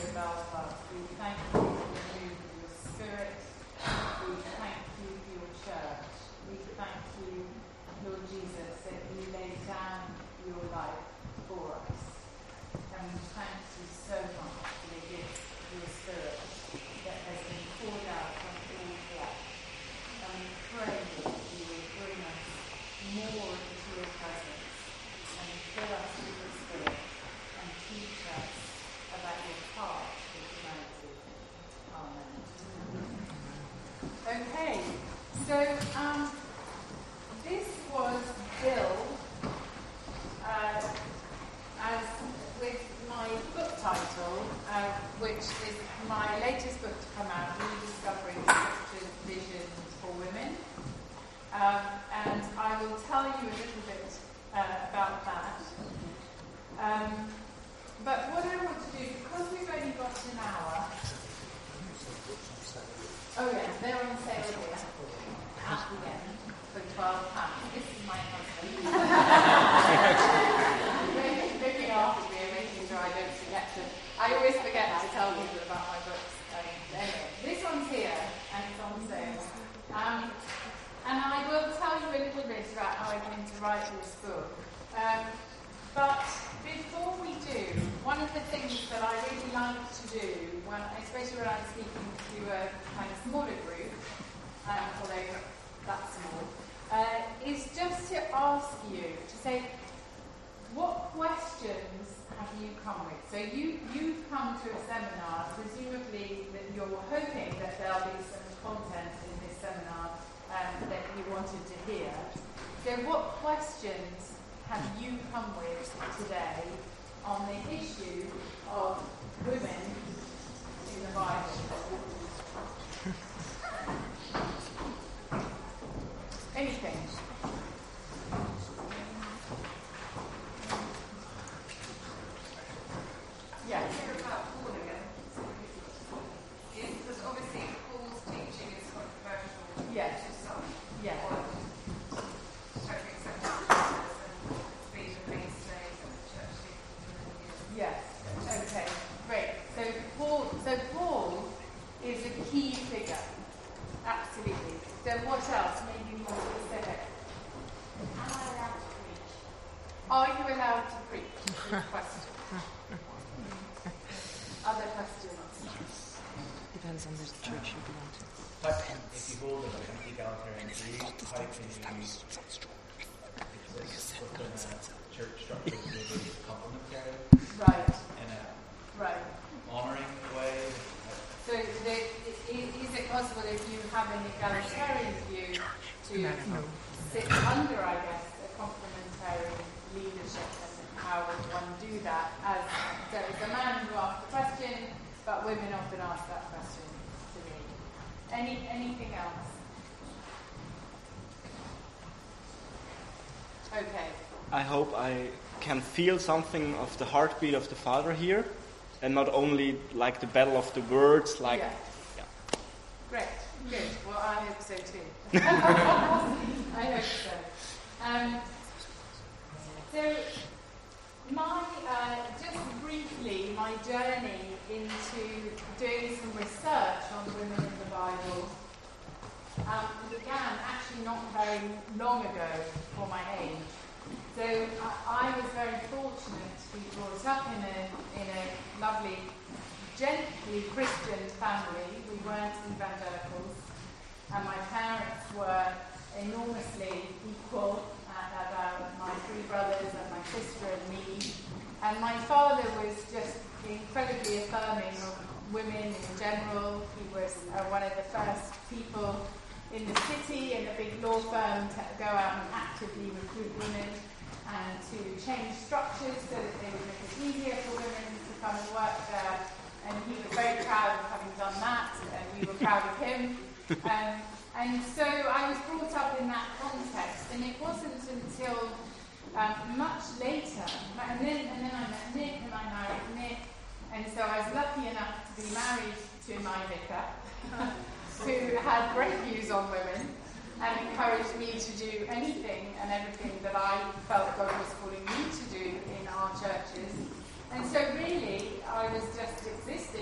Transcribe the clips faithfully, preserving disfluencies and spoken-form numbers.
about us. We thank you for the move of your Spirit. We thank you for your church. We thank you, Lord Jesus, that you laid down your life for us. And we thank you so much for the gift of your Spirit that has been poured out on all flesh. And we pray that you will bring us more into your presence and fill us with your Spirit and teach us about your heart for humanity. Amen. Okay, so um, this was Bill, uh, as with my book title, uh, which is my latest book to come out, Rediscovering Scripture's Visions for Women. Um, and I will tell you a little bit uh, about that. Um, but what I want to do, because we've only got an hour. Oh yeah, they're on sale here at the end for twelve pounds. This is my husband. Looking after me and making sure I don't forget to. I always forget to tell people about my books. Um, anyway, this one's here and it's on sale. Um, and I will tell you a little bit about how I came to write this book. Um, but before we do, one of the things that I really like to do, when, especially when I'm speaking to a kind of smaller group, um, although that's small, uh, is just to ask you to say, what questions have you come with? So you, you've come to a seminar, presumably that you're hoping that there'll be some content in this seminar um, that you wanted to hear. So what questions have you come with today on the issue of women in the Bible? Anything? Yeah. About Paul again. Because obviously Paul's teaching is controversial. Yes. To some. Yeah. Totally acceptable and being a mainstay of the church. Yes. Okay. Great. So Paul. So Paul is a key figure. Absolutely. So what else? Maybe more specific. Am I allowed to preach? Are you allowed to preach? Good question. Other questions? Depends on the church you belong to. But if you hold an egalitarian view, how can you exist within a church structure that is complementary Right. in a Right. honouring way? So the, is, is it possible if you have an egalitarian view to sit under, I guess, a complementary leadership, and how would one do that? As so it's a man who asks the question, but women often ask that question to me. Any anything else? Okay. I hope I can feel something of the heartbeat of the Father here, and not only like the battle of the words, like... Yeah. Yeah. Great. Good. Well, I hope so too. I hope so. Um, so, my, uh, just briefly, my journey into doing some research on women in the Bible um, began actually not very long ago for my age. So I, I was very fortunate to be brought up in a in a lovely, gently Christian family. We weren't evangelicals, and my parents were enormously equal uh, about my three brothers and my sister and me. And my father was just incredibly affirming of women in general. He was uh, one of the first people in the city in a big law firm to go out and actively recruit women and to change structures so that they would make it easier for women to come and work there. And he was very proud of having done that, and we were proud of him. Um, and so I was brought up in that context, and it wasn't until um, much later, and then, and then I met Nick, and I married Nick, and so I was lucky enough to be married to my vicar, who had great views on women, and encouraged me to do anything and everything that I felt God was calling me to do in our churches. And so really, I was just existing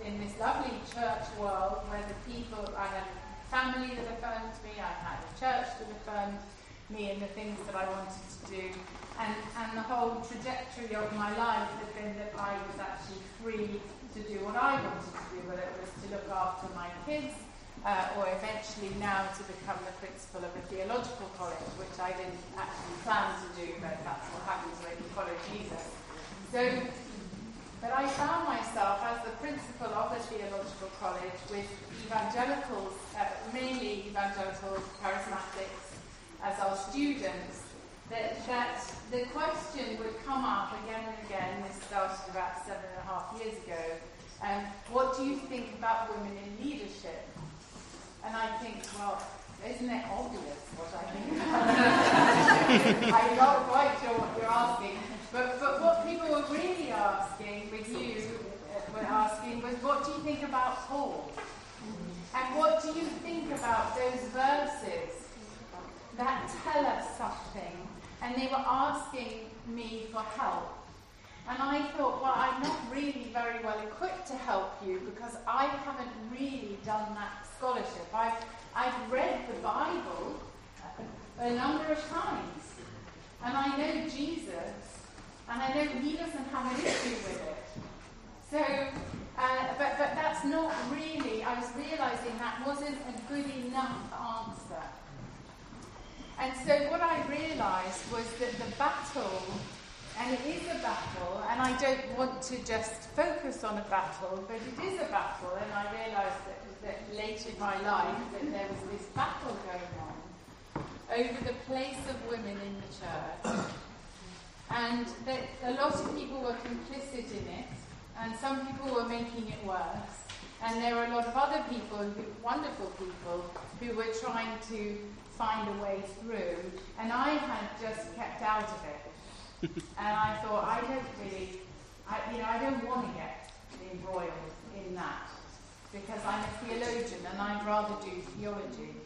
in this lovely church world where the people, I had family that affirmed me, I had a church that affirmed me in the things that I wanted to do, and, and the whole trajectory of my life had been that I was actually free to do what I wanted to do, whether it was to look after my kids, uh, or eventually now to become the principal of a theological college, which I didn't actually plan to do, but that's what happens when you follow Jesus. So, but I found myself as the principal of a theological college with evangelicals, uh, mainly evangelical charismatics, as our students, that, that the question would come up again and again. This started about seven and a half years ago. Um, what do you think about women in leadership? And I think, well, isn't it obvious what I think about leadership? I'm not quite sure what you're asking. But, but what people were really asking with you, uh, were asking was, what do you think about Paul? And what do you think about those verses that tell us something? And they were asking me for help. And I thought, well, I'm not really very well equipped to help you because I haven't really done that scholarship. I've, I've read the Bible a, a number of times. And I know Jesus. And I know he doesn't have an issue with it. So, uh, but, but that's not really, I was realizing that wasn't a good enough answer. And so what I realized was that the battle, and it is a battle, and I don't want to just focus on a battle, but it is a battle, and I realized that, that late in my life that there was this battle going on over the place of women in the church. And that a lot of people were complicit in it, and some people were making it worse. And there were a lot of other people, who, wonderful people, who were trying to find a way through. And I had just kept out of it. And I thought, I don't really, I, you know, I don't want to get embroiled in that, because I'm a theologian and I'd rather do theology.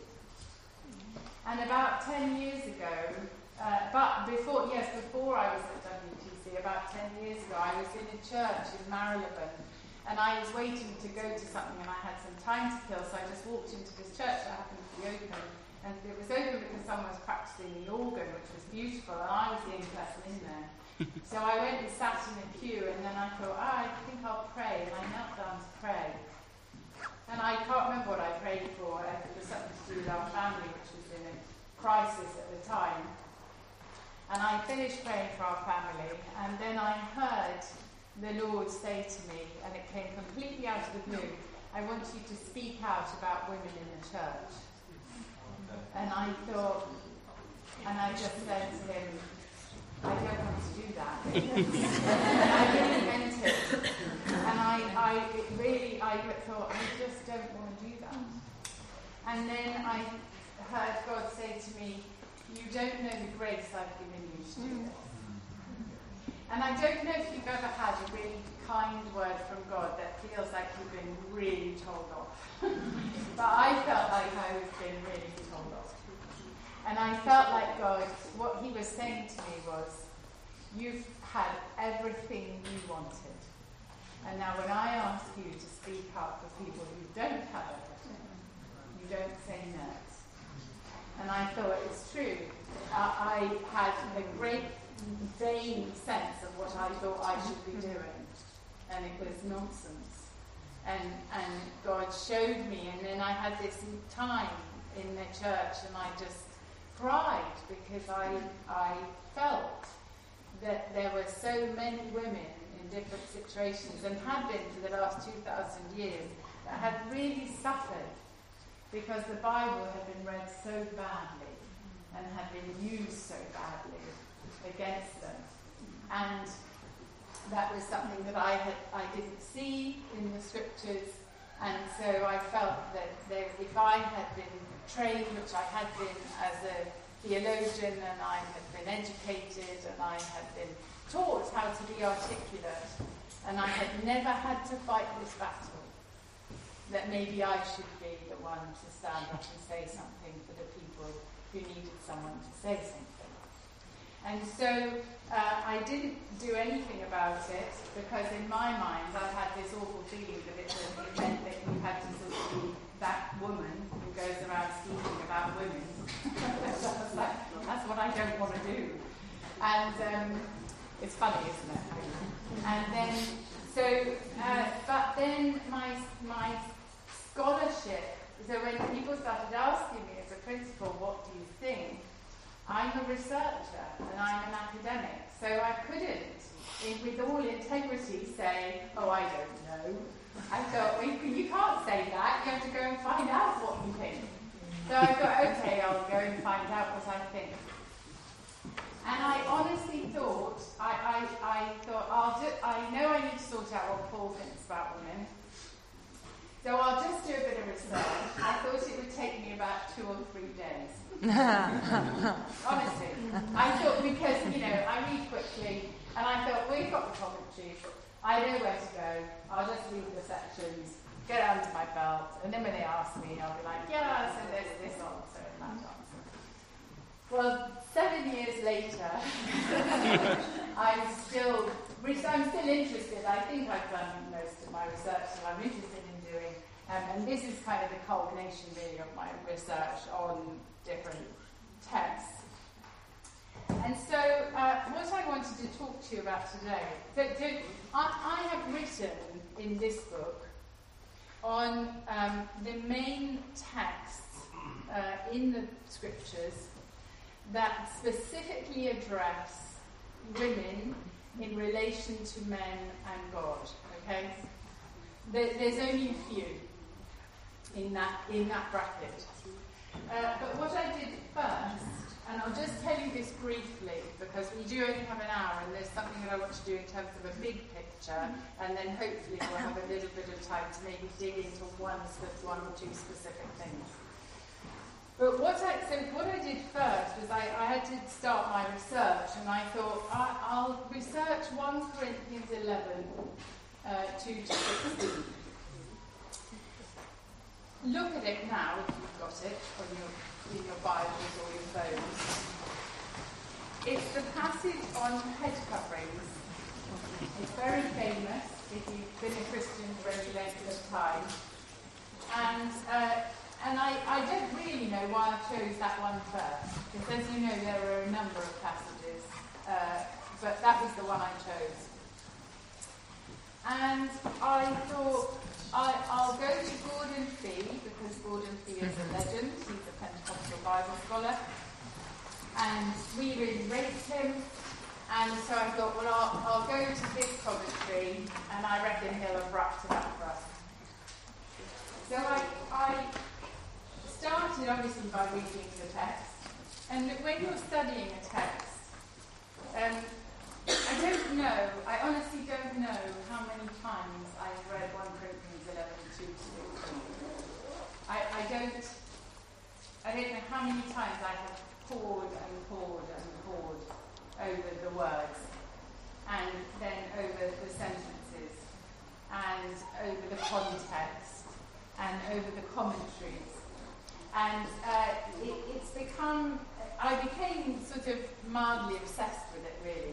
And about ten years ago, Uh, but before, yes, before I was at W T C, about ten years ago, I was in a church in Marylebone, and I was waiting to go to something, and I had some time to kill, so I just walked into this church that happened to be open, and it was open because someone was practicing the organ, which was beautiful, and I was the only person in there. So I went and sat in a pew, and then I thought, oh, I think I'll pray, and I knelt down to pray. And I can't remember what I prayed for, it was something to do with our family, which was in a crisis at the time. And I finished praying for our family, and then I heard the Lord say to me, and it came completely out of the blue, I want you to speak out about women in the church. And I thought, and I just said to him, I don't want to do that. And I really meant it. And I, I it really, I thought, I just don't want to do that. And then I heard God say to me, you don't know the grace I've given you to do this. And I don't know if you've ever had a really kind word from God that feels like you've been really told off. But I felt like I was being really told off. And I felt like God, what he was saying to me was, you've had everything you wanted. And now when I ask you to speak up for people who don't have everything, you don't say no. And I thought it's true. Uh, I had a great vain sense of what I thought I should be doing, and it was nonsense. And and God showed me, and then I had this time in the church, and I just cried because I I felt that there were so many women in different situations, and had been for the last two thousand years, that had really suffered because the Bible had been read so badly and had been used so badly against them. And that was something that I had I didn't see in the scriptures, and so I felt that there, if I had been trained, which I had been as a theologian, and I had been educated, and I had been taught how to be articulate, and I had never had to fight this battle, that maybe I should be the one to stand up and say something for the people who needed someone to say something. And so uh, I didn't do anything about it because in my mind I had this awful feeling that it, it meant that you had to sort of be that woman who goes around speaking about women. So I was like, that's what I don't want to do. And um, it's funny, isn't it? And then, so, uh, but then my my scholarship, so when people started asking me as a principal, what do you think? I'm a researcher and I'm an academic, so I couldn't, in, with all integrity, say, oh, I don't know. I thought, well, you can't say that, you have to go and find out what you think. So I thought, okay, I'll go and find out what I think. And I honestly thought, I, I, I thought, I'll do, I know I need to sort out what Paul thinks about women, so I'll just do a bit of research. I thought it would take me about two or three days. Honestly. I thought because, you know, I read quickly, and I thought, we've got the commentaries, I know where to go, I'll just read the sections, get it under my belt, and then when they ask me, I'll be like, yeah, so there's this answer and that answer. Well, seven years later, I'm still, I'm still interested. I think I've done most of my research that I'm interested in doing, um, and this is kind of the culmination, really, of my research on different texts. And so, uh, what I wanted to talk to you about today, so, so I, I have written in this book on um, the main texts uh, in the scriptures that specifically address women in relation to men and God. Okay, there, there's only a few in that in that bracket. Uh, but what I did first, and I'll just tell you this briefly because we do only have an hour, and there's something that I want to do in terms of a big picture, and then hopefully we'll have a little bit of time to maybe dig into one, one or two specific things. But what I, so what I did first was I, I had to start my research, and I thought I, I'll research First Corinthians eleven, uh, two to sixteen. Look at it now if you've got it on your, in your Bibles or your phones. It's the passage on head coverings. It's very famous if you've been a Christian for any length of time. And uh, And I, I don't really know why I chose that one first, because as you know there are a number of passages, uh, but that was the one I chose. And I thought I, I'll go to Gordon Fee, because Gordon Fee is a legend, he's a Pentecostal Bible scholar, and we really rate him, and so I thought, well, I'll, I'll go to his commentary, and I reckon he'll have wrapped it up for us. So I... I started obviously by reading the text, and when you're studying a text, um, I don't know, I honestly don't know how many times I've read First Corinthians eleven, two to sixteen. I, I don't, I don't know how many times I have pored and pored and pored over the words, and then over the sentences, and over the context, and over the commentaries. And uh, it, it's become, I became sort of mildly obsessed with it, really.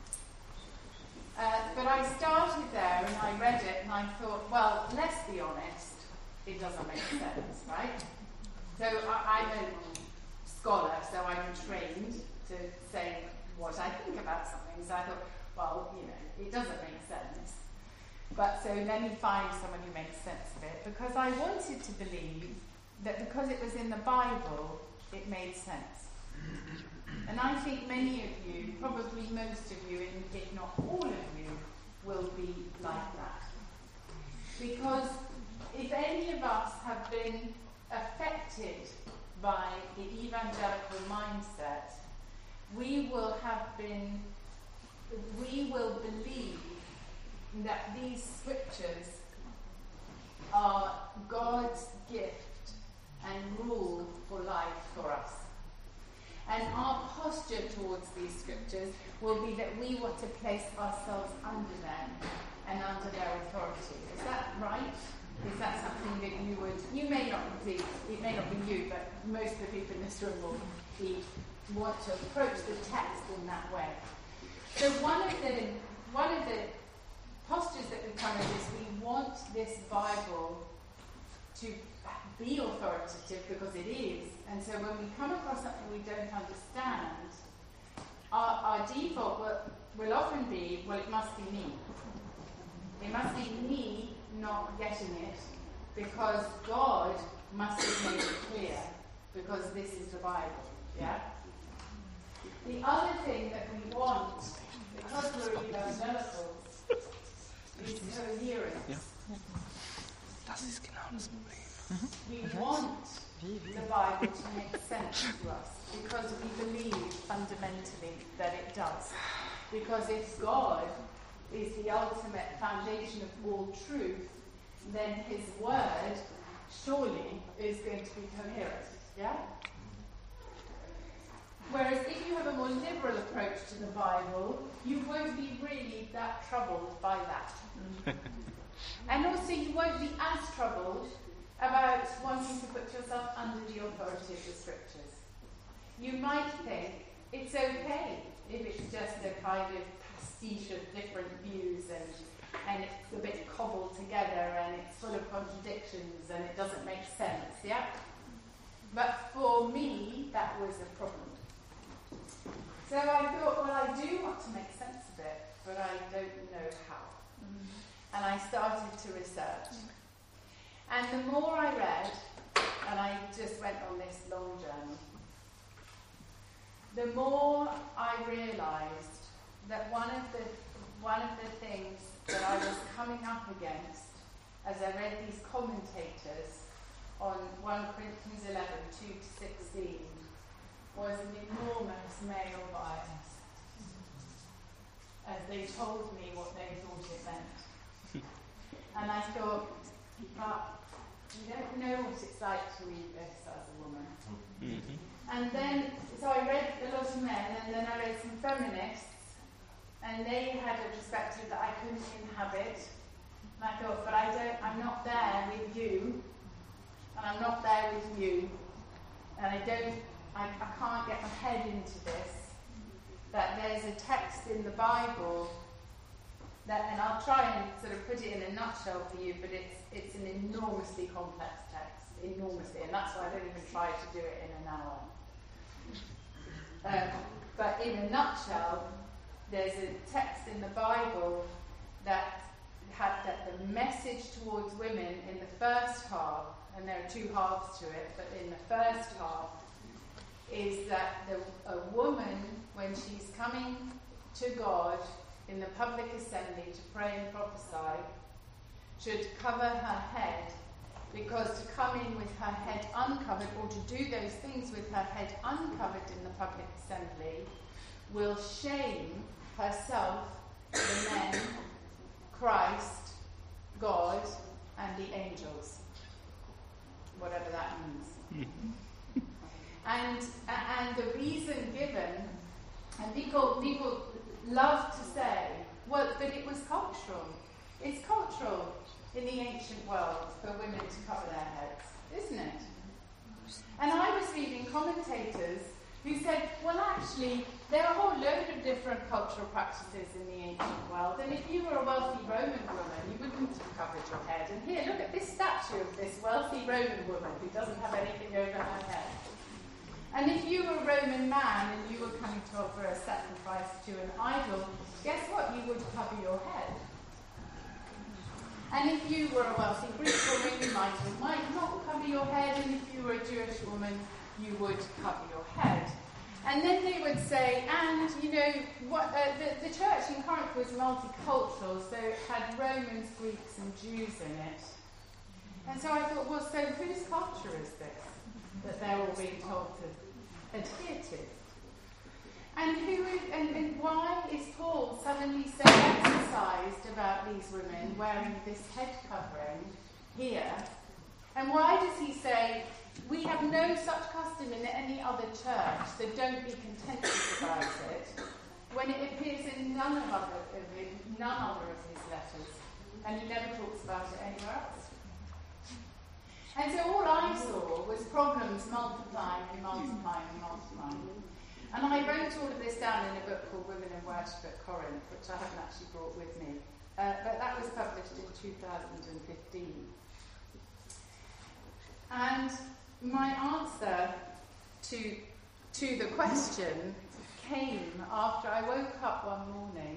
Uh, but I started there and I read it and I thought, well, let's be honest, it doesn't make sense, right? So I, I'm a scholar, so I'm trained to say what I think about something. So I thought, well, you know, it doesn't make sense. But so let me find someone who makes sense of it, because I wanted to believe that because it was in the Bible, it made sense. And I think many of you, probably most of you, if not all of you, will be like that. Because if any of us have been affected by the evangelical mindset, we will have been, we will believe that these scriptures are God's gift and rule for life for us. And our posture towards these scriptures will be that we want to place ourselves under them and under their authority. Is that right? Is that something that you would, you may not be, it may not be you, but most of the people in this room will be want to approach the text in that way. So one of the one of the postures that we come in is we want this Bible to be authoritative because it is. And so when we come across something we don't understand, our, our default will, will often be, well, it must be me. It must be me not getting it because God must have made it clear because this is the Bible. Yeah? The other thing that we want, because we're evangelicals, is coherence. Ja. Das ist genau das Problem. We want the Bible to make sense to us because we believe fundamentally that it does. Because if God is the ultimate foundation of all truth, then his word surely is going to be coherent. Yeah? Whereas if you have a more liberal approach to the Bible, you won't be really that troubled by that. And also you won't be as troubled about wanting to put yourself under the authority of the scriptures. You might think it's okay if it's just a kind of pastiche of different views and, and it's a bit cobbled together and it's full of contradictions and it doesn't make sense, yeah? But for me, that was a problem. So I thought, well, I do want to make sense of it, but I don't know how. Mm-hmm. And I started to research. And the more I read, and I just went on this long journey, the more I realised that one of the one of the things that I was coming up against as I read these commentators on First Corinthians eleven, two to sixteen, was an enormous male bias, as they told me what they thought it meant. And I thought, but you don't know what it's like to read this as a woman. Mm-hmm. And then, so I read a lot of men, and then I read some feminists, and they had a perspective that I couldn't inhabit. And I thought, but I don't, I'm not there with you, and I'm not there with you, and I don't, I, I can't get my head into this, that there's a text in the Bible that, and I'll try and sort of put it in a nutshell for you, but it's it's an enormously complex text, enormously, and that's why I don't even try to do it in an hour. Um, but in a nutshell, there's a text in the Bible that had that the message towards women in the first half, and there are two halves to it, but in the first half, is that the, a woman, when she's coming to God in the public assembly to pray and prophesy, should cover her head, because to come in with her head uncovered, or to do those things with her head uncovered in the public assembly, will shame herself, the men, Christ, God, and the angels. Whatever that means. and and the reason given, and people people love to say, well, but it was cultural. It's cultural in the ancient world for women to cover their heads, isn't it? And I was reading commentators who said, well, actually, there are a whole load of different cultural practices in the ancient world, and if you were a wealthy Roman woman, you wouldn't have covered your head. And here, look at this statue of this wealthy Roman woman who doesn't have anything over her head. And if you were a Roman man and you were coming to offer a sacrifice to an idol, guess what? You would cover your head. And if you were a wealthy Greek woman, you might or might not cover your head, and if you were a Jewish woman, you would cover your head. And then they would say, and, you know, what uh, the, the church in Corinth was multicultural, so it had Romans, Greeks, and Jews in it. And so I thought, well, so whose culture is this that they're all being told to adhere to? And who is, and, and why is Paul suddenly so exercised about these women wearing this head covering here? And why does he say, we have no such custom in any other church, so don't be contentious about it, when it appears in none of other of it, none other of his letters, and he never talks about it anywhere else? And so all I saw was problems multiplying and multiplying and multiplying. And I wrote all of this down in a book called Women in Worship at Corinth, which I haven't actually brought with me. Uh, but that was published in two thousand fifteen. And my answer to, to the question came after I woke up one morning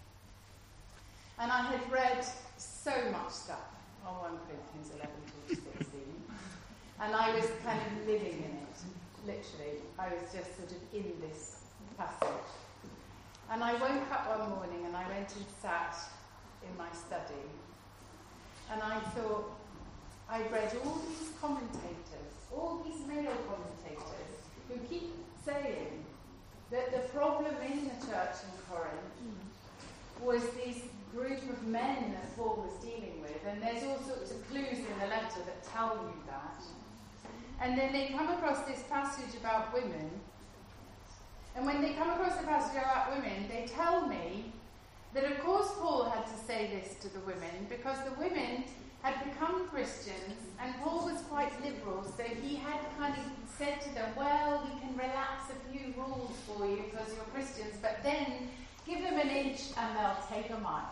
and I had read so much stuff on First Corinthians eleven to sixteen. And I was kind of living in it, literally. I was just sort of in this passage. And I woke up one morning and I went and sat in my study. And I thought, I read all these commentators, all these male commentators, who keep saying that the problem in the church in Corinth was this group of men that Paul was dealing with. And there's all sorts of clues in the letter that tell you that. And then they come across this passage about women. And when they come across the passage about women, they tell me that of course Paul had to say this to the women because the women had become Christians and Paul was quite liberal, so he had kind of said to them, well, we can relax a few rules for you because you're Christians, but then give them an inch and they'll take a mile.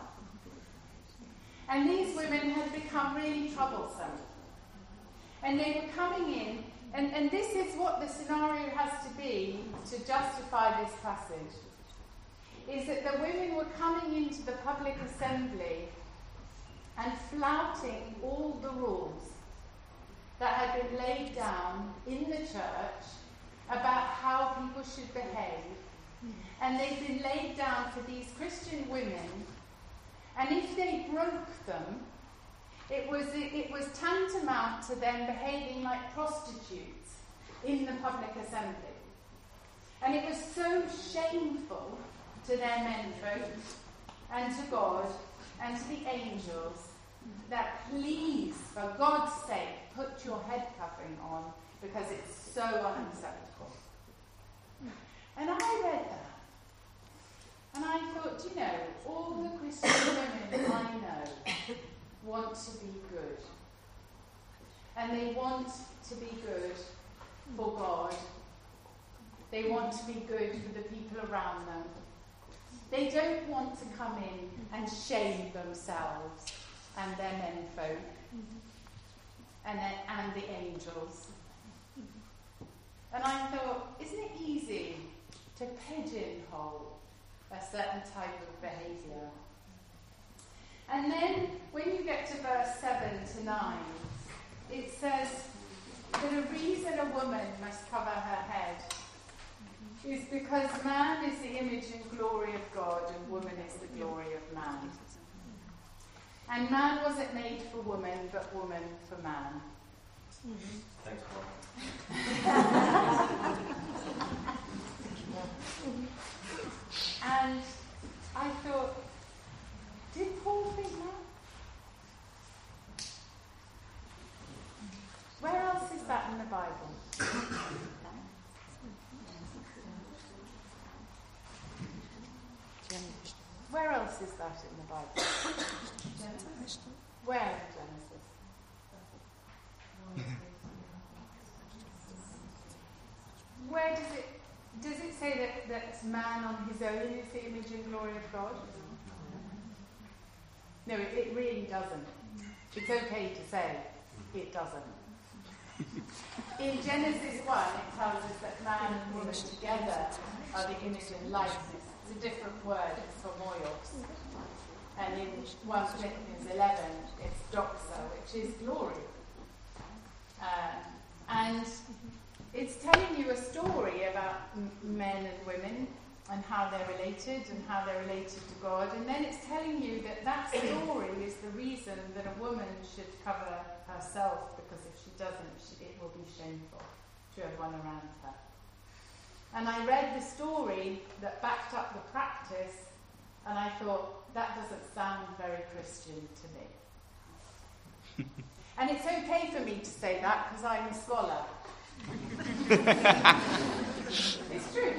And these women had become really troublesome. And they were coming in, and, and this is what the scenario has to be to justify this passage, is that the women were coming into the public assembly and flouting all the rules that had been laid down in the church about how people should behave. And they'd been laid down for these Christian women, and if they broke them, It was, it was tantamount to them behaving like prostitutes in the public assembly. And it was so shameful to their menfolk and to God and to the angels that please, for God's sake, put your head covering on because it's so unacceptable. And I read that. And I thought, you know, all the Christian women I know want to be good. And they want to be good for God. They want to be good for the people around them. They don't want to come in and shame themselves and their menfolk and, their, and the angels. And I thought, isn't it easy to pigeonhole a certain type of behaviour? And then, when you get to verse seven to nine, it says that a reason a woman must cover her head is because man is the image and glory of God and woman is the glory of man. And man wasn't made for woman, but woman for man. Thanks, Paul. And I thought, did Paul think that? Where else is that in the Bible? Where else is that in the Bible? Where in Genesis? Where does it does it say that, that man on his own is the image and glory of God? No, it, it really doesn't. It's okay to say it doesn't. In Genesis one, it tells us that man and woman together are the image and likeness. It's a different word for moios. And in First Corinthians eleven, it's doxa, which is glory. Uh, and it's telling you a story about m- men and women and how they're related and how they're related to God. And then it's telling you that that story is the reason that a woman should cover herself, because if she doesn't, she, it will be shameful to everyone around her. And I read the story that backed up the practice, and I thought, that doesn't sound very Christian to me. And it's okay for me to say that because I'm a scholar. It's true.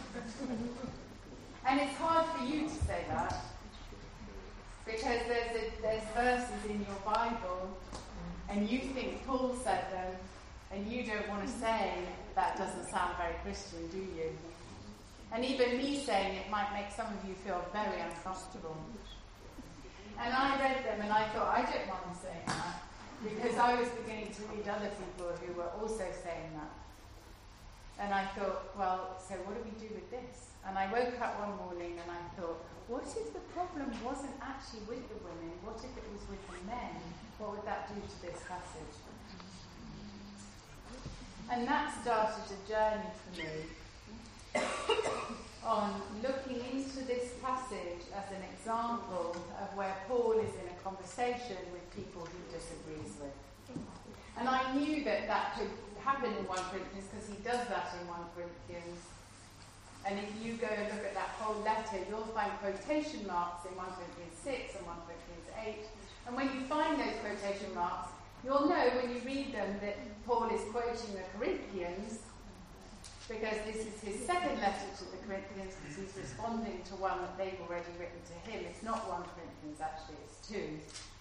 And it's hard for you to say that because there's, a, there's verses in your Bible and you think Paul said them, and you don't want to say, that doesn't sound very Christian, do you? And even me saying it might make some of you feel very uncomfortable. And I read them and I thought, I don't mind saying that, because I was beginning to read other people who were also saying that. And I thought, well, so what do we do with this? And I woke up one morning and I thought, what if the problem wasn't actually with the women? What if it was with the men? What would that do to this passage? And that started a journey for me on looking into this passage as an example of where Paul is in a conversation with people he disagrees with. And I knew that that could happen in First Corinthians because he does that in First Corinthians. And if you go and look at that whole letter, you'll find quotation marks in First Corinthians six and First Corinthians eight. And when you find those quotation marks, you'll know when you read them that Paul is quoting the Corinthians, because this is his second letter to the Corinthians, because he's responding to one that they've already written to him. It's not First Corinthians, actually, it's two.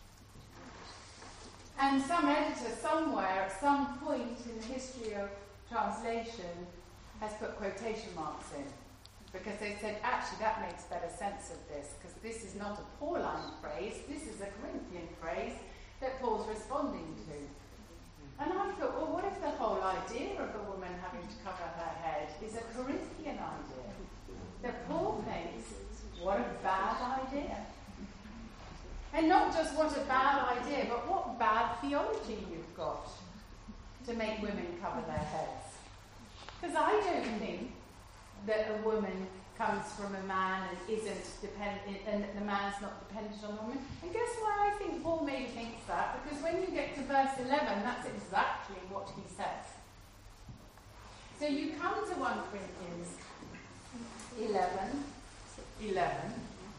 And some editor somewhere, at some point in the history of translation, has put quotation marks in, because they said, actually, that makes better sense of this, because this is not a Pauline phrase, this is a Corinthian phrase that Paul's responding to. And I thought, well, what if the whole idea of a woman having to cover her head is a Corinthian idea? That Paul thinks, what a bad idea. And not just what a bad idea, but what bad theology you've got to make women cover their heads. Because I don't think that a woman comes from a man and isn't dependent, and that the man's not dependent on a woman. And guess why I think Paul maybe thinks that? Because when you get to verse eleven, that's exactly what he says. So you come to First Corinthians eleven, eleven,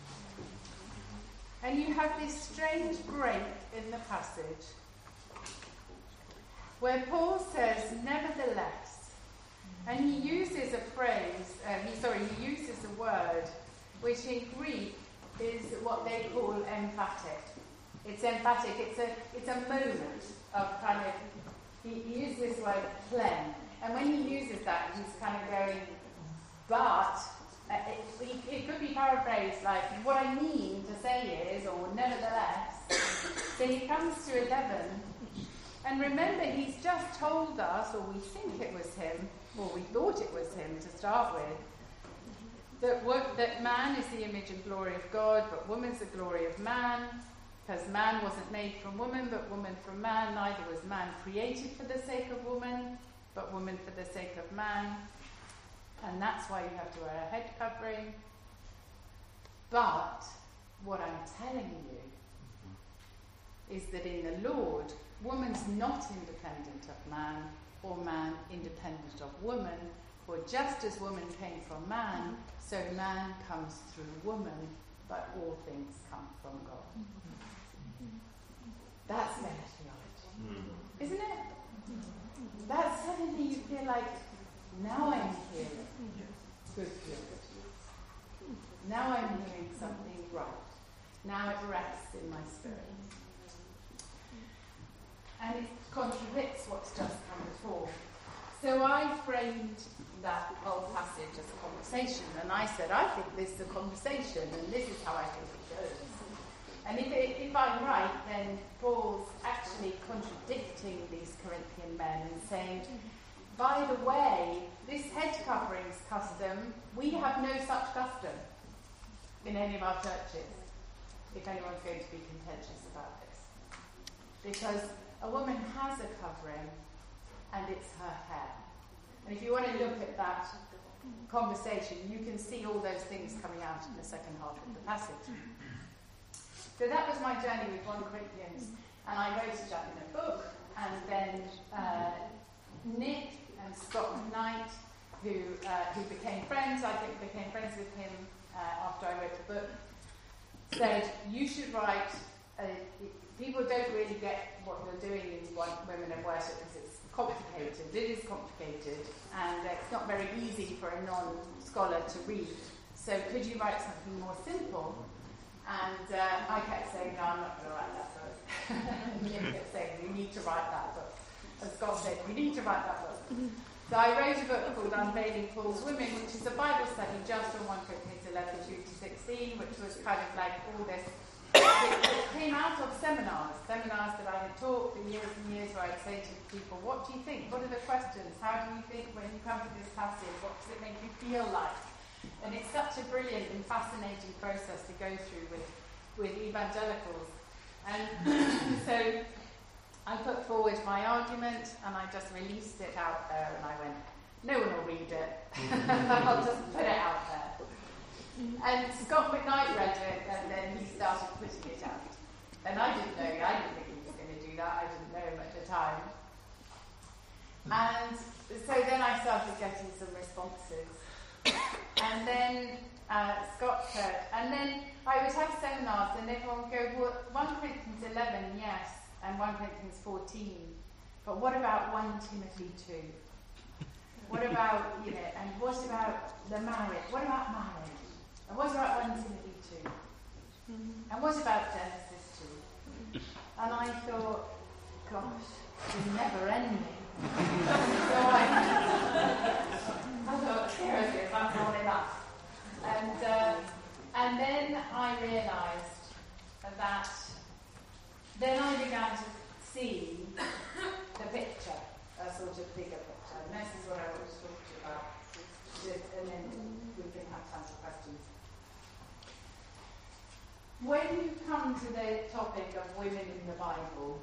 and you have this strange break in the passage where Paul says, nevertheless, and he uses a phrase, uh, he, sorry, he uses a word which in Greek is what they call emphatic. It's emphatic, it's a, it's a moment of kind of, he, he uses this word plen, and when he uses that, he's kind of going, but, uh, it, it, it could be paraphrased like, what I mean to say is, or nevertheless, so he comes to eleven, and remember, he's just told us, or we think it was him, or we thought it was him to start with, that, what, that man is the image and glory of God, but woman's the glory of man, because man wasn't made from woman, but woman from man. Neither was man created for the sake of woman, but woman for the sake of man. And that's why you have to wear a head covering. But what I'm telling you is that in the Lord, woman's not independent of man, or man independent of woman, for just as woman came from man, so man comes through woman, but all things come from God. That's meta theology, isn't it? That suddenly you feel like, now I'm hearing good theology. Now I'm hearing something right. Now it rests in my spirit. And it contradicts what's just come before. So I framed that whole passage as a conversation, and I said, I think this is a conversation, and this is how I think it goes. And if, it, if I'm right, then Paul's actually contradicting these Corinthian men and saying, by the way, this head coverings custom, we have no such custom in any of our churches, if anyone's going to be contentious about this. Because a woman has a covering, and it's her hair. And if you want to look at that conversation, you can see all those things coming out in the second half of the passage. So that was my journey with First Corinthians, and I wrote it up in a book, and then uh, Nick and Scott McKnight, who uh, who became friends, I think became friends with him uh, after I wrote the book, said, you should write, a, people don't really get what you're doing in Women of Worship because it's complicated. It is complicated, and it's not very easy for a non-scholar to read. So could you write something more simple? And uh, I kept saying, no, I'm not going to write that book. And Nick kept saying, we need to write that book. As Scott said, you need to write that book. So I wrote a book called Unveiling Paul's Women, which is a Bible study just on First Corinthians eleven, two to sixteen, which was kind of like all this. It came out of seminars, seminars that I had taught for years and years, where I'd say to people, what do you think? What are the questions? How do you think when you come to this passage? What does it make you feel like? And it's such a brilliant and fascinating process to go through with, with evangelicals. And so I put forward my argument and I just released it out there, and I went, no one will read it. I'll just put it out there. And Scott McKnight read it, and then he started putting it out. And I didn't know, I didn't think he was going to do that, I didn't know him at the time. And so then I started getting some responses. And then uh, Scott said, and then I would have seminars, and everyone would go, well, First Corinthians eleven, yes, and First Corinthians fourteen, but what about First Timothy two? What about, you know, and what about the marriage? What about marriage? And what about First Timothy two? Mm-hmm. And what about Genesis two? And I thought, gosh, it's never ending. So I, I thought, seriously, that's not enough. And, uh, and then I realised that, then I began to see the picture, a sort of bigger picture. And this is what I want to talk to you about. And then we can have time for questions. When you come to the topic of women in the Bible,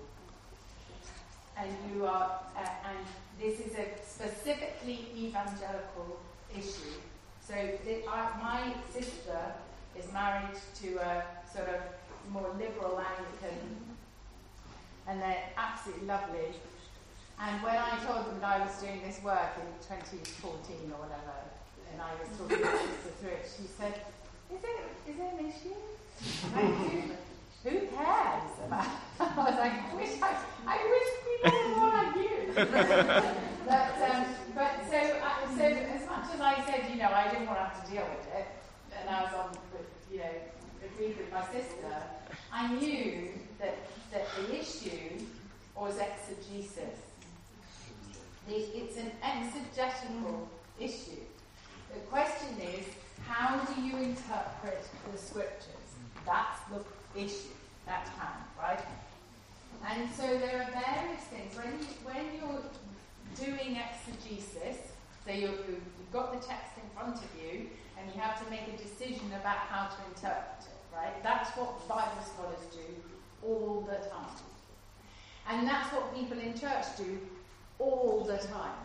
and you are, uh, and this is a specifically evangelical issue. So the, uh, my sister is married to a sort of more liberal Anglican, and they're absolutely lovely. And when I told them that I was doing this work in twenty fourteen or whatever, and I was talking to Sister through it, she said, "Is it is it an issue?" I do. Who cares about it? I was like, I wish I, I wish people were more like you. but, um, but so, uh, so as much as I said, you know, I didn't want to have to deal with it, and I was on, with, you know, agreed with my sister, I knew that that the issue was exegesis. The, it's an exegetical issue. The question is, how do you interpret the scriptures? That's the issue at hand, right? And so there are various things. When, you, when you're doing exegesis, so you, you've got the text in front of you, and you have to make a decision about how to interpret it, right? That's what Bible scholars do all the time. And that's what people in church do all the time.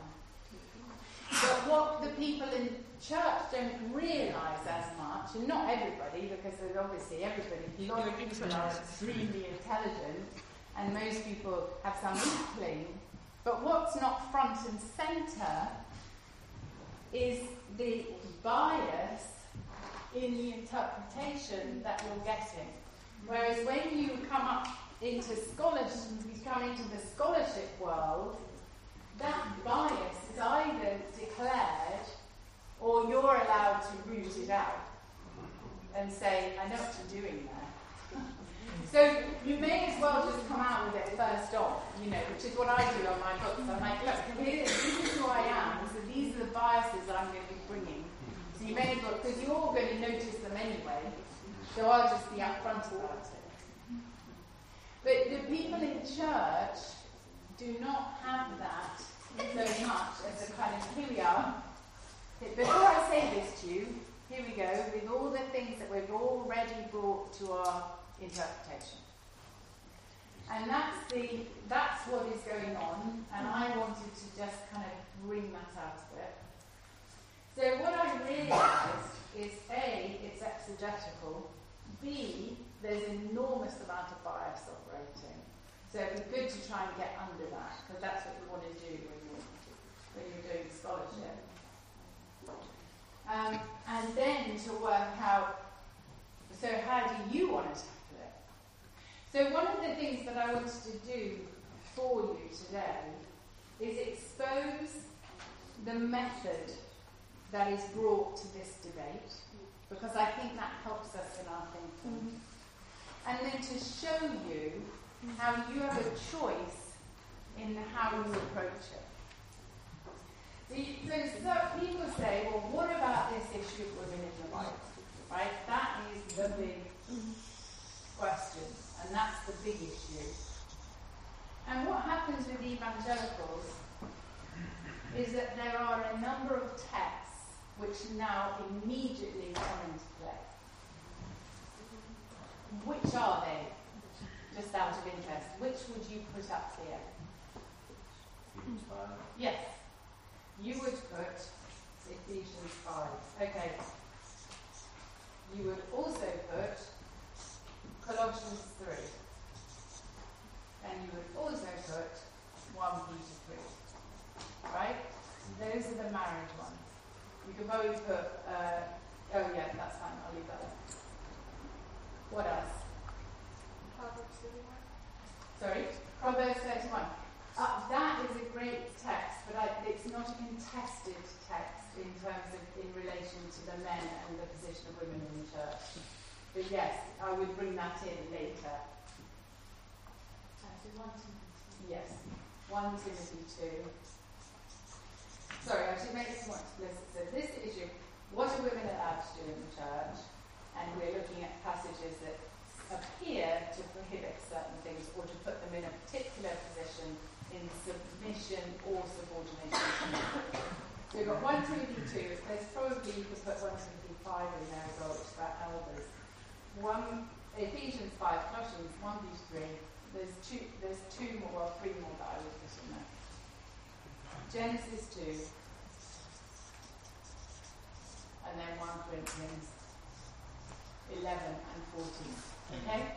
But what the people in church don't realise as much, and not everybody, because there's obviously everybody, a lot of people are extremely intelligent, and most people have some inkling, but what's not front and centre is the bias in the interpretation that you're getting. Whereas when you come up into scholarship, you come into the scholarship world, that bias is either declared or you're allowed to root it out and say, I know what you're doing there. So you may as well just come out with it first off, you know, which is what I do on my books. I'm like, look, here, this is who I am, so these are the biases that I'm going to be bringing. So you may as well, because you're all going to notice them anyway, so I'll just be upfront about it. But the people in church do not have that so much as a kind of, here we are. Before I say this to you, here we go, with all the things that we've already brought to our interpretation. And that's the that's what is going on, and I wanted to just kind of bring that out of it. So what I realised is A, it's exegetical, B, there's an enormous amount of bias operating. So it'd be good to try and get under that, because that's what you want to do when you're, when you're doing scholarship. Um, and then to work out, so how do you want to tackle it? So one of the things that I wanted to do for you today is expose the method that is brought to this debate, because I think that helps us in our thinking. Mm-hmm. And then to show you how you have a choice in how you approach it. So, you, so, so people say, well, what about this issue of women in the Bible? Right? That is the big question, and that's the big issue. And what happens with evangelicals is that there are a number of texts which now immediately come into play. Which are they? Just out of interest. Which would you put up here? Yes. You would put Ephesians five. Okay. You would also put Colossians three. And you would also put First Peter three. Right? Those are the married ones. You could probably put, uh, oh yeah, that's fine, I'll leave that there. What else? Proverbs thirty-one. Sorry? Proverbs thirty-one. Uh, that is a great text, but I, it's not a contested text in terms of in relation to the men and the position of women in the church. But yes, I would bring that in later. Yes. First Timothy two. Sorry, I should make this more explicit. So this issue, what are women allowed to do in the church? And we're looking at passages that appear to prohibit certain things or to put them in a particular position in submission or subordination. So we've got First Timothy two. There's probably, you could put First Timothy five in there as well, which is about elders. One, Ephesians five, Colossians one, Peter three. There's two, there's two more, well, three more that I would put in there. Genesis two. And then First Corinthians eleven and fourteen. Okay?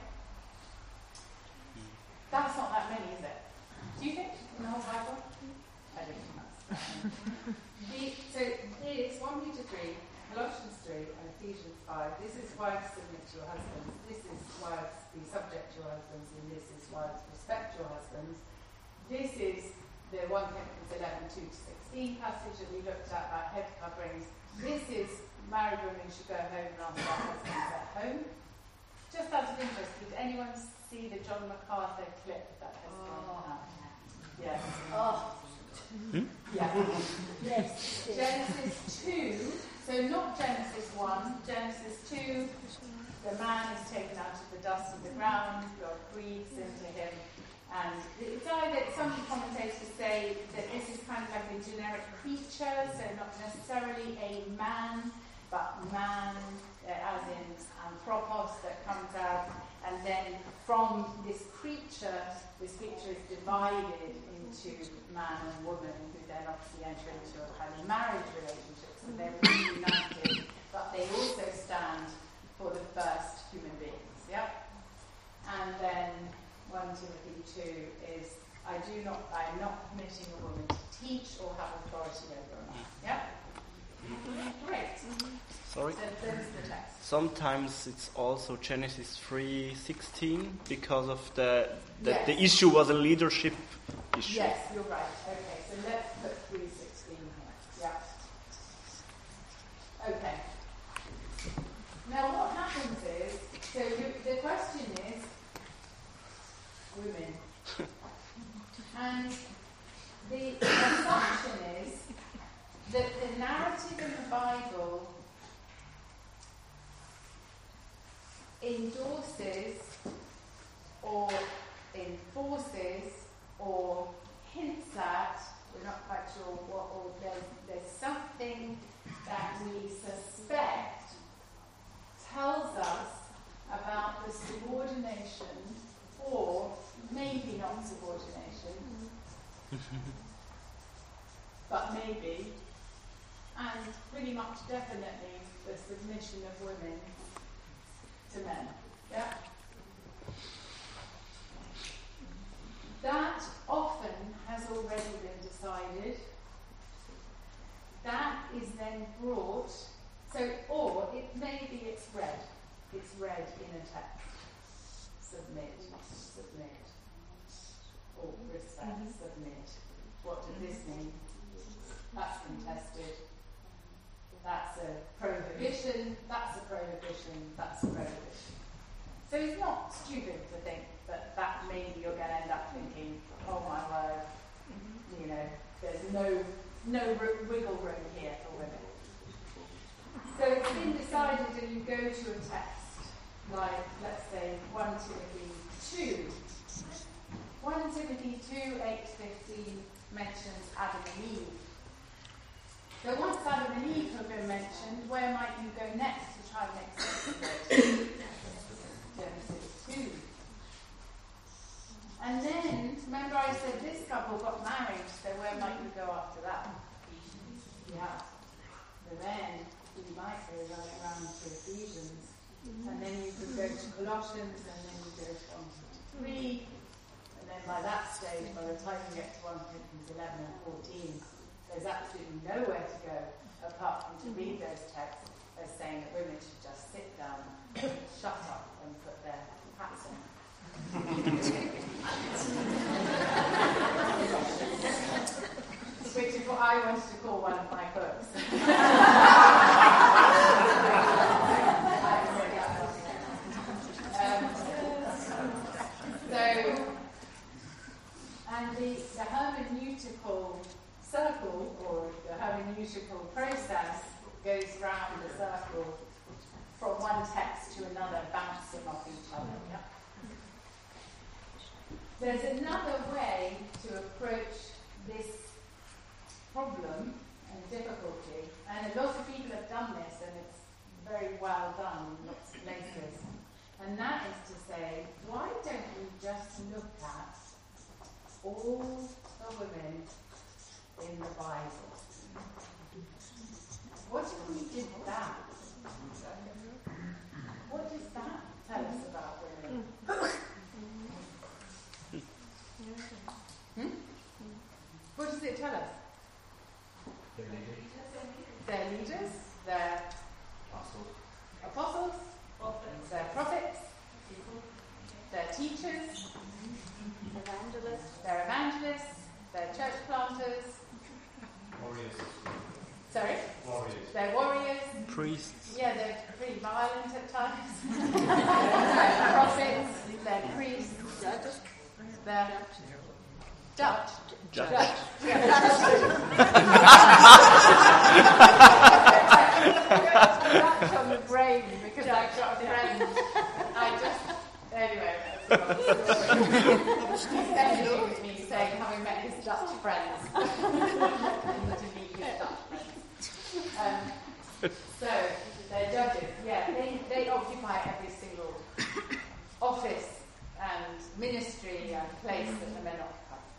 That's not that many, is it? Do you think in the whole Bible? I don't think that's that many. the, so here's First Peter three, Colossians three, and Ephesians five. This is wives submit to your husbands. This is wives be subject to your husbands, and this is wives respect your husbands. This is the First Corinthians eleven, two to sixteen passage that we looked at about head coverings. This is married women should go home rather than their husbands at home. Just out of interest, did anyone see the John MacArthur clip that has gone out? Yes. Oh. Hmm? Yeah. Yes. Genesis two. So not Genesis one. Genesis two. The man is taken out of the dust of the ground. God breathes into him. And it's either, some commentators say that this is kind of like a generic creature, so not necessarily a man, but man, uh, as in anthropos, that comes out. And then from this creature, this creature is divided into man and woman, who then obviously enter into a kind of marriage relationship. So they're reunited, but they also stand for the first human beings. Yeah? And then First Timothy two is, I do not, I am not permitting a woman to teach or have authority over a man. Yeah? Great. Sorry? So there's the text. Sometimes it's also Genesis three sixteen because of the the, Yes. the issue was a leadership issue. Yes, you're right. Okay, so let's put three sixteen here. Yeah. Okay. Now what happens is, so you, the question is, women. And the assumption is that the narrative in the Bible endorses or enforces or hints at, we're not quite sure what, or there's, there's something that we suspect tells us about the subordination, or maybe not subordination, but maybe, and pretty much definitely the submission of women to men. Yeah? That often has already been decided. That is then brought, so, or it maybe it's read. It's read in a text. Submit, submit. Or respect, mm-hmm. submit. What does this mean? That's contested. That's a prohibition, that's a prohibition, that's a prohibition. So it's not stupid to think that, that maybe you're going to end up thinking, oh my word, there's no no r- wiggle room here for women. So it's been decided that you go to a text like, let's say, First Timothy two. First Timothy two, eight to fifteen mentions Adam and Eve. So once Adam and Eve have been mentioned, where might you go next to try and make sense of it? Genesis two. And then, remember I said this couple got married, so where might you go after that? Yeah. So then, you might go right around to Ephesians. And then you could go to Colossians, and then you go to one to three. And then by that stage, by the time you get to First Corinthians eleven and fourteen, there's absolutely nowhere to go apart from to read those texts as saying that women should just sit down, shut up, and put their hats on. Which is what I wanted to call one of my books. um, so, and the, the hermeneutical circle, or the hermeneutical process, goes round the circle from one text to another, bouncing off each other. Yeah? There's another way to approach this problem and difficulty, and a lot of people have done this, and it's very well done in lots of places, and that is to say, why don't we just look at all the women in the Bible? What if we did that? What does that tell us about women? Hmm? What does it tell us? They're leaders. They're leaders, they're apostles, they're prophets, they're teachers, Evangelists. they're evangelists, they're church planters. Warriors. Sorry? Warriors. They're warriors. Priests. Yeah, they're pretty violent at times. They're prophets, they're priests, Judges. they're Dutch. Judge. Dutch. Yeah, that's true. Dutch on the brain because I've got a friend. I just, anyway, that's a Especially with me saying having met his Dutch friends. And to meet his Dutch friends. Um, so, they're judges. Yeah, they, they occupy every single office and ministry and place that the men occupy.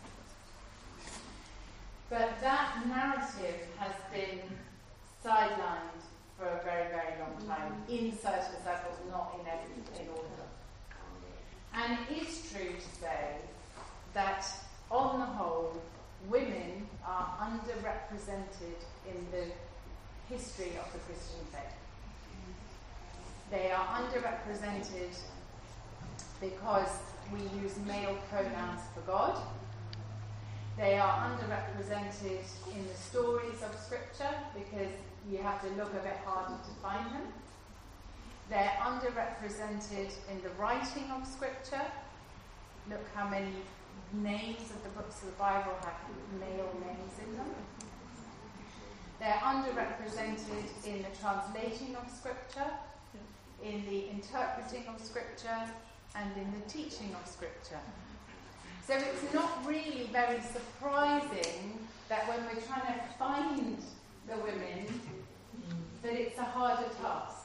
But that narrative has been sidelined for a very, very long time in certain circles, not in every, in all of them. And it is true to say that, on the whole, women are underrepresented in the history of the Christian faith. They are underrepresented because we use male pronouns for God. They are underrepresented in the stories of Scripture because you have to look a bit harder to find them. They're underrepresented in the writing of Scripture. Look how many names of the books of the Bible have male names in them. They're underrepresented in the translating of Scripture, in the interpreting of Scripture, and in the teaching of Scripture. So it's not really very surprising that when we're trying to find the women, that it's a harder task.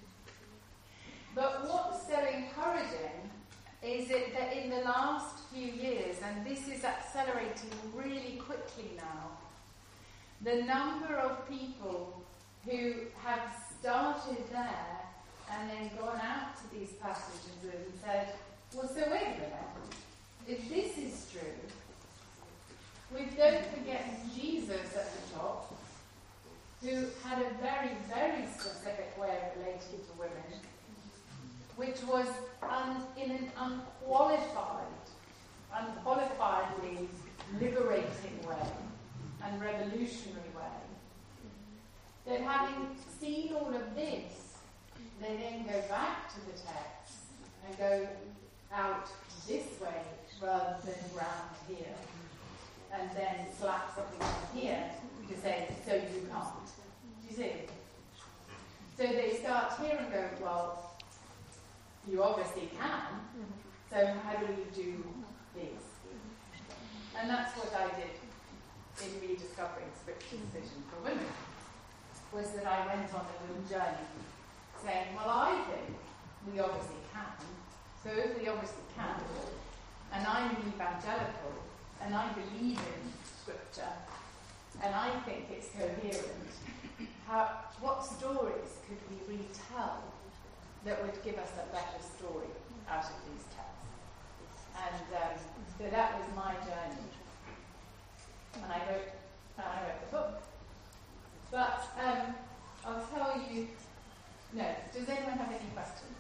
But what's so encouraging is it that in the last few years, and this is accelerating really quickly now, the number of people who have started there and then gone out to these passages and said, well, so wait a minute. If this is true, we don't forget Jesus at the top, who had a very, very specific way of relating to women, which was un, in an unqualified, unqualifiedly liberating way and revolutionary way. That having seen all of this, they then go back to the text and go out this way rather than round here. and then slap something on here to say, so you can't. Do you see? So they start here and go, well, you obviously can, so how do we do this? And that's what I did in rediscovering Scripture's vision for women, was that I went on a little journey saying, well, I think we obviously can, so if we obviously can, and I'm evangelical, and I believe in Scripture, and I think it's coherent, how, what stories could we retell that would give us a better story out of these texts? And um, so that was my journey. And I wrote, and I wrote the book. But um, I'll tell you, no, does anyone have any questions?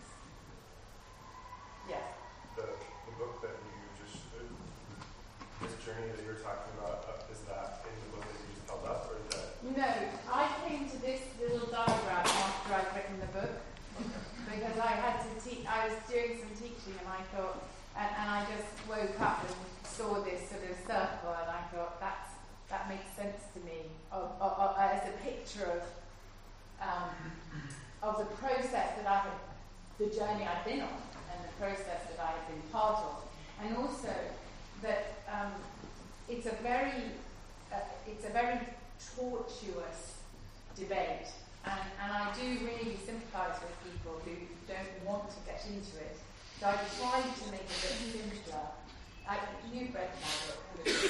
Yes. The, the book that you just, uh, this journey that you're talking about, uh, is that in the book that you just held up, or is that? No, I came to this little diagram after I'd written the book, because I had to teach, I was doing some teaching and I thought, and, and I just woke up and saw this sort of circle and I thought, that's, that makes sense to me, of, of, of, as a picture of, um, of the process that I had, the journey I've been on, and the process that I have been part of, and also that um, it's a very, uh, it's a very tortuous debate, and, and I do really sympathise with people who don't want to get into it. So I tried to make it a bit simpler. I, you've read my book.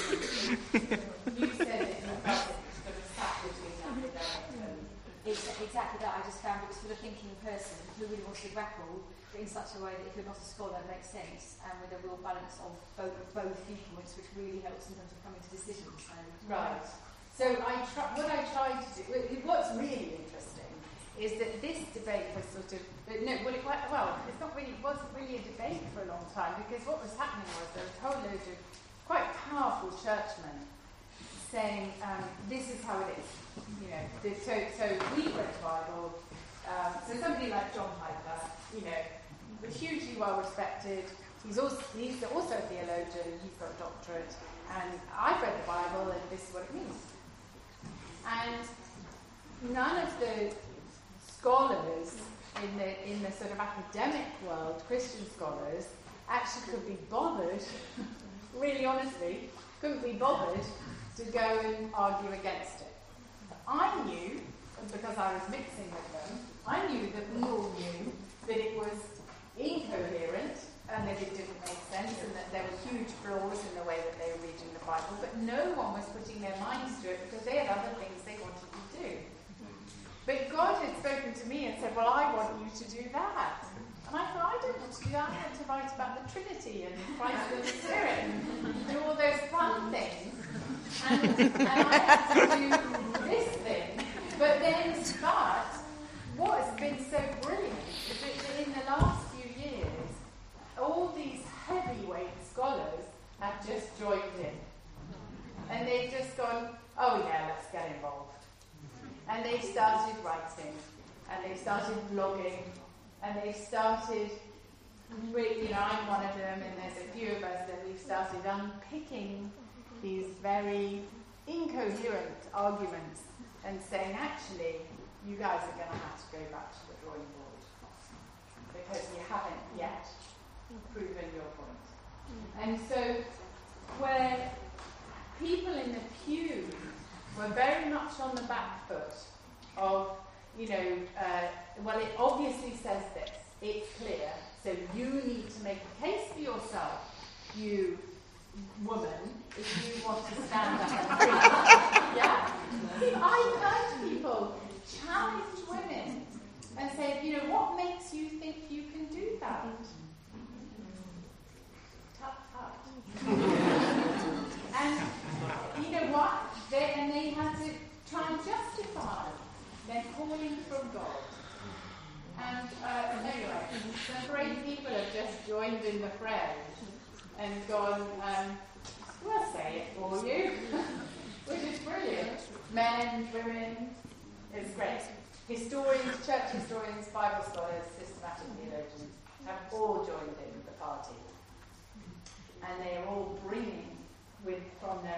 You said that you felt it sort of sat between academic and... It's exactly that. I just found it was for the thinking person who really wants to grapple, but in such a way that if you're not a scholar, it makes sense, and with a real balance of both, both viewpoints, which really helps in terms of coming to decisions. So, right. So I try, what I tried to do, what's really interesting, is that this debate was sort of, no, well, it, well it's not really, it wasn't really a debate for a long time, because what was happening was there was a whole load of quite powerful churchmen saying, um, this is how it is. You know, the, so, so we read the Bible, um, so somebody like John Piper, you know, was hugely well respected. He's also, he's also a theologian, he's got a doctorate, and I've read the Bible and this is what it means. And none of the scholars in the in the sort of academic world, Christian scholars, actually could be bothered, really honestly, couldn't be bothered to go and argue against it. I knew, because I was mixing with them, I knew that we all knew that it was incoherent and that it didn't make sense and that there were huge flaws in the way that they were reading the Bible, but no one was putting their minds to it because they had other things they wanted to do. But God had spoken to me and said, well, I want you to do that. And I thought, I don't want to do that. I want to write about the Trinity and Christ and the Spirit and do all those fun things. And, and I had to do this thing. But then, but what has been so brilliant is that in the last few years, all these heavyweight scholars have just joined in. And they've just gone, oh yeah, let's get involved. And they've started writing, and they've started blogging, and they've started, you know, I'm one of them, and there's a few of us that we've started unpicking these very incoherent arguments and saying, actually, you guys are going to have to go back to the drawing board because you haven't yet proven your point. And so, where people in the pew were very much on the back foot of, you know, uh, well, it obviously says this, it's clear, so you need to make a case for yourself, you woman, if you want to stand up and preach. Yeah. I've heard people challenge women and say, you know, what makes you think you can do that? Tut, tut. And you know what? They, and they had to try and justify their calling from God. And uh, anyway, some great people have just joined in the fray and gone, um, we'll say it for you, which is brilliant. Men, women, it's great. Historians, church historians, Bible scholars, systematic theologians have all joined in the party. And they are all bringing with from their expertise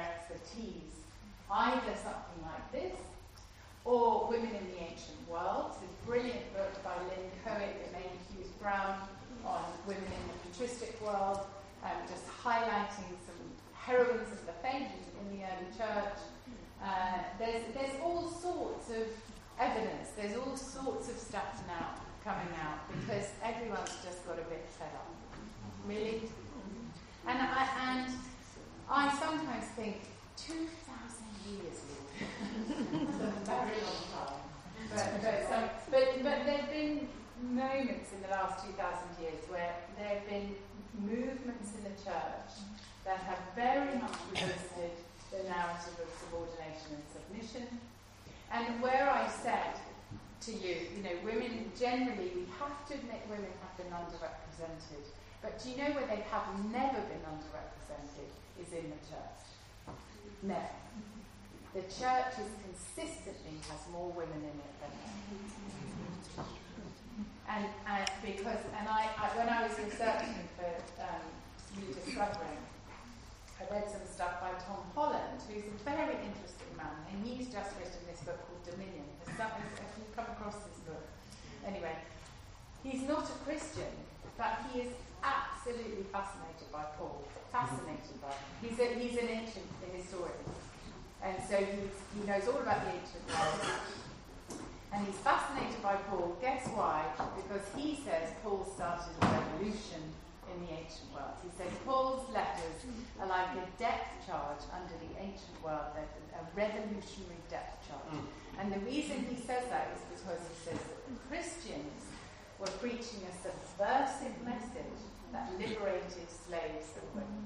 tease either something like this or Women in the Ancient World. It's a brilliant book by Lynn Coet and Amy Hughes Brown on women in the patristic world, um, just highlighting some heroines of the faith in the early church. Uh, there's, there's all sorts of evidence, there's all sorts of stuff now coming out because everyone's just got a bit fed up. Really? And I, and I sometimes think, two thousand years, Lord. That's a very long time. But, but, so, but, but there have been moments in the last two thousand years where there have been movements in the church that have very much resisted the narrative of subordination and submission. And where I said to you, you know, women generally, we have to admit women have been underrepresented. But do you know where they have never been underrepresented is in the church. Never. The church is consistently has more women in it than men. And, and because, and I, I, when I was researching for um, Rediscovering, I read some stuff by Tom Holland, who's a very interesting man, and he's just written this book called Dominion. Has you come across this book? Anyway, he's not a Christian, but he is absolutely fascinated by Paul. Fascinated by him. He's, a, he's an ancient historian, and so he's, he knows all about the ancient world. And he's fascinated by Paul. Guess why? Because he says Paul started a revolution in the ancient world. He says Paul's letters are like a depth charge under the ancient world. They're a revolutionary depth charge. And the reason he says that is because he says that the Christians were preaching a subversive message that liberated slaves and women.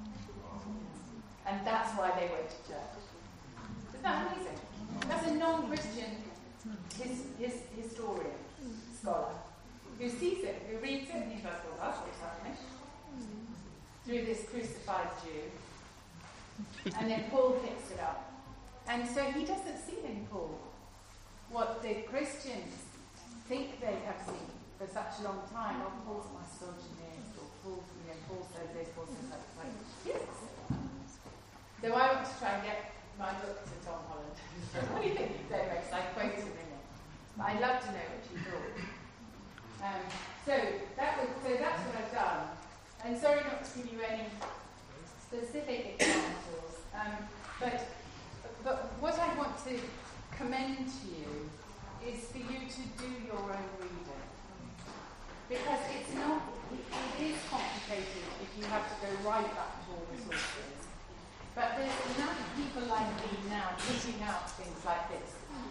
And that's why they went to church. Isn't that amazing? That's a non-Christian his, his historian, scholar, who sees it, who reads it, and he goes, well, that's what's happening. Through this crucified Jew. And then Paul picks it up. And so he doesn't see in Paul what the Christians think they have seen for such a long time. Oh, Paul's misogynist, or Paul, you know, Paul says this, Paul says that. Like, yes. So I want to try and get my book to Tom Holland. What do you think, David? I quoted him in it. But I'd love to know what you thought. Um, so, that was, so that's what I've done. And sorry not to give you any specific examples, um, but, but what I want to commend to you is for you to do your own reading. Because it's not, it, it is complicated if you have to go right back to all the sources. But there's enough people like me now putting out things like this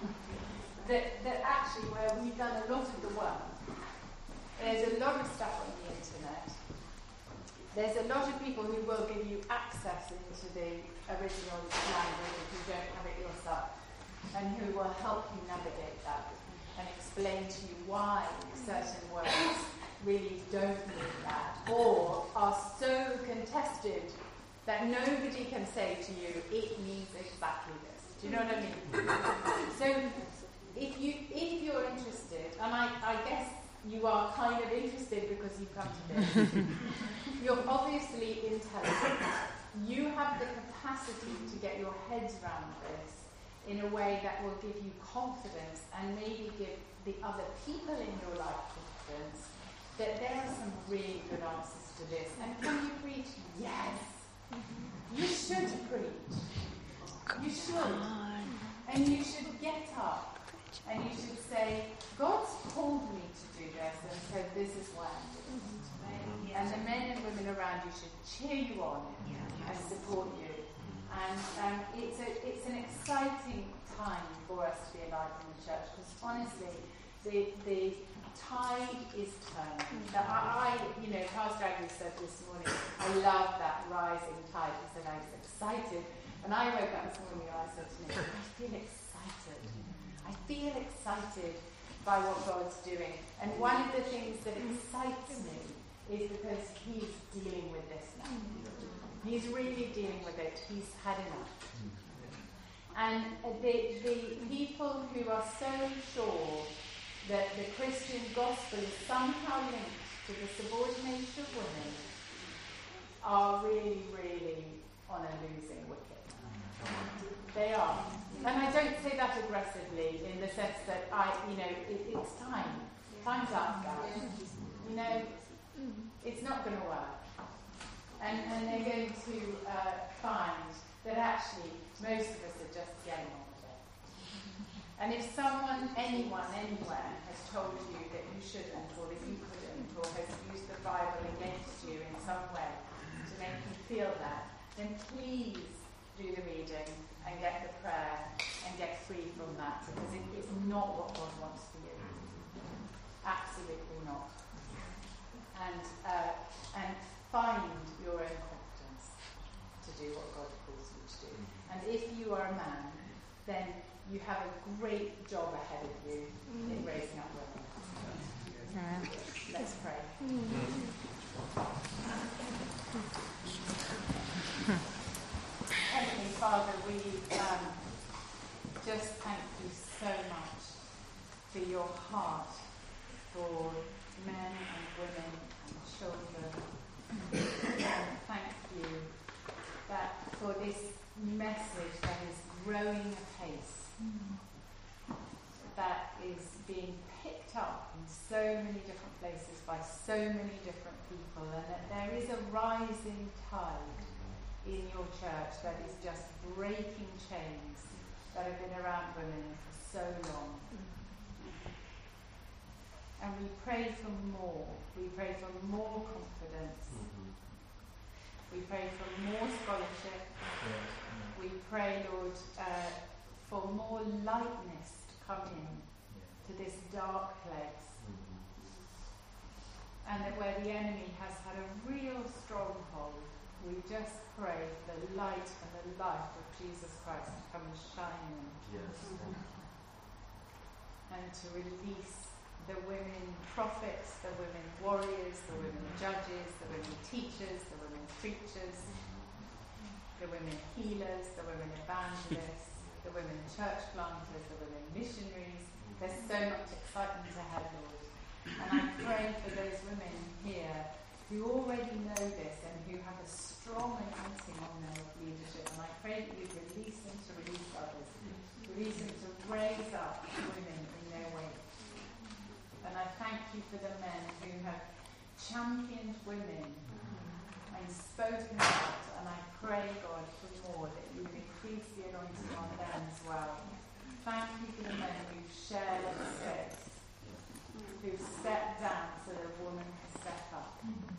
that, that actually, where we've done a lot of the work, there's a lot of stuff on the internet. There's a lot of people who will give you access into the original language if you don't have it yourself, and who will help you navigate that and explain to you why certain words really don't mean that, or are so contested that nobody can say to you, it means exactly this. Do you know what I mean? So, if, you, if you're interested, and I, I guess you are kind of interested because you've come to this, you're obviously intelligent. You have the capacity to get your heads around this in a way that will give you confidence and maybe give the other people in your life confidence that there are some really good answers to this. And can you preach? Yes. You should preach. You should. And you should get up and you should say, God's called me to do this, and so this is why I'm doing it. And the men and women around you should cheer you on and support you. And um, it's, a, it's an exciting time for us to be alive in the church, because honestly, the, the tide is turning. Now, I, I, you know, Pastor Agnew said this morning, I love that rising tide. He said I was excited. And I woke up this morning and I said to me, I feel excited. I feel excited by what God's doing. And one of the things that excites me is because he's dealing with this now. He's really dealing with it. He's had enough. And the, the people who are so sure that the Christian gospel is somehow linked to the subordination of women are really, really on a losing wicket. sense that I, you know, it, it's time. Time's up, guys. You know, it's not going to work. And, and they're going to uh, find that actually most of us are just getting on with it. And if someone, anyone, anywhere has told you that you shouldn't or that you couldn't or has used the Bible against you in some way to make you feel that, then please do the reading and get the prayer and get free from that, because it is not what God wants for you. Absolutely not. And uh, and find your own confidence to do what God calls you to do. And if you are a man, then you have a great job ahead of you in raising up women. Let's pray. Heavenly Father, we um, just thank you so much for your heart for men and women and children. And thank you that for this message that is growing apace, that is being picked up in so many different places by so many different people, and that there is a rising tide in your church that is just breaking chains that have been around women for so long. And we pray for more. We pray for more confidence. Mm-hmm. We pray for more scholarship. Yes. We pray, Lord, uh, for more lightness to come in yeah. to this dark place. Mm-hmm. And that where the enemy has had a real stronghold, we just pray for the light and the life of Jesus Christ to come and shine in. Yes. And to release the women prophets, the women warriors, the women judges, the women teachers, the women preachers, the women healers, the women evangelists, the women church planters, the women missionaries. There's so much excitement ahead, Lord. And I pray for those women here who already know this and who have a strong anointing on them of leadership. And I pray that you release them to release others, release them to raise up women in their wake. And I thank you for the men who have championed women and spoken out. And I pray, God, for more, that you would increase the anointing on them as well. Thank you for the men who share their space, who've stepped down so that a woman can step up.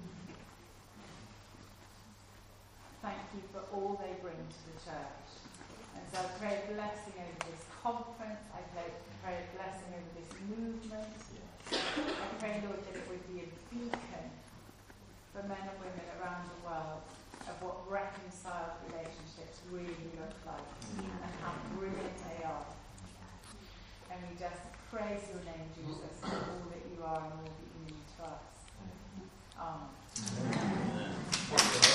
Thank you for all they bring to the church. And so I pray a blessing over this conference. I pray, pray a blessing over this movement. I pray, Lord, that it would be a beacon for men and women around the world of what reconciled relationships really look like and how brilliant they are. And we just praise your name, Jesus, for all that you are and all that you mean to us. Amen.